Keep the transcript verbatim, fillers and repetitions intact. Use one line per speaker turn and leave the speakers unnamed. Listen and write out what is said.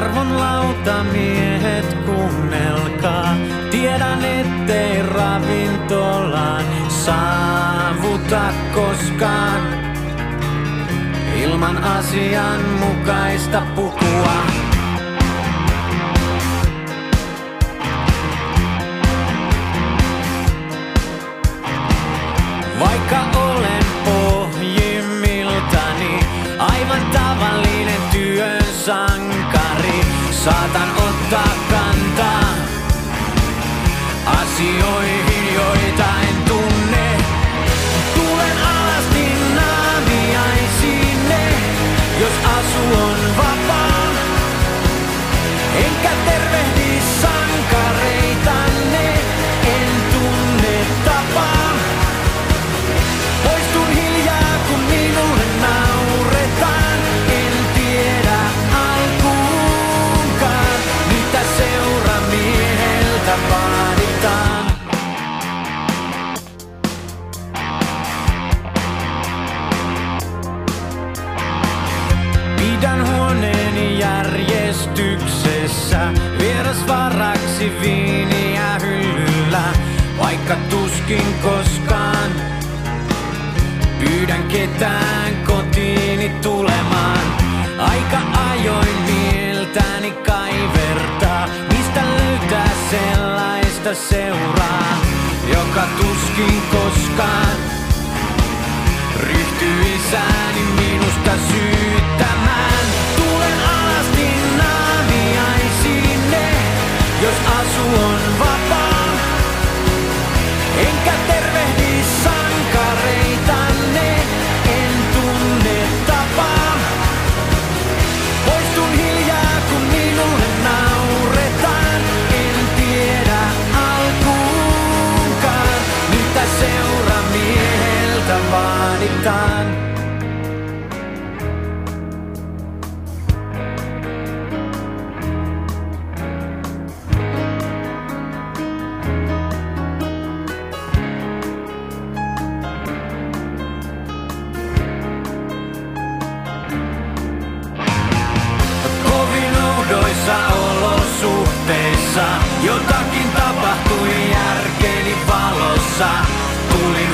Arvon lautamiehet, kuunnelkaa. Tiedän, ettei ravintolaan saavuta koskaan ilman asianmukaista pukua. Vaikka olen pohjimmiltani aivan tavallinen työn sankari, saatan ottaa kantaa asioihin, joita en tunne. Tulen alasti naamiaisine, jos asu on vapaa. Enkä tervehdi sankareitanne, en tunne tapaa. Poistun hiljaa, kun minulle nauretaan. En tiedä alkuunkaan, mitä seuramieheltä vaaditaan. Pidän huoneeni järjestyksessä, vierasvaraksi viiniä hyllyllä, vaikka tuskin koskaan pyydän ketään kotiini tulemaan. Aika ajoin mieltäni kaivertaa, mistä löytää sellaista seuraa, joka tuskin koskaan ryhtyy isäni minusta syyttämään. Tulen alasti naamiaisine, jos asu on vapaa. Enkä tervehdi sankareitanne, en tunne tapaa. Poistun hiljaa, kun minulle nauretaan. En tiedä alkuunkaan, mitä seuramieheltä vaaditaan. Olosuhteissa jotakin tapahtui järkeni valossa. Tulin